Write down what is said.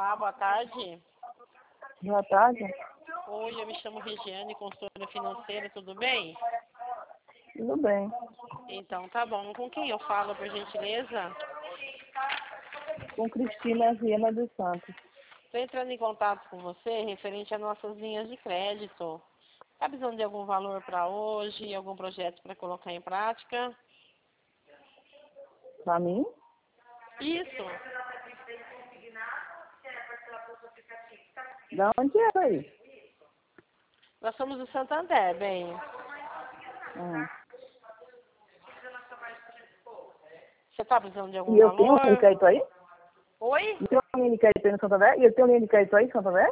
Olá, boa tarde. Boa tarde. Oi, eu me chamo Regiane, consultora financeira, tudo bem? Tudo bem. Então, tá bom. Com quem eu falo, por gentileza? Com Cristina Viana dos Santos. Estou entrando em contato com você referente às nossas linhas de crédito. Está precisando de algum valor para hoje, algum projeto para colocar em prática? Pra mim? Isso. Da onde é aí? Nós somos do Santander, bem. Você está precisando de algum E eu tenho um valor? mini crédito aí? Oi? Eu tenho um mini crédito aí no Santander? E eu tenho um mini crédito aí no Santander?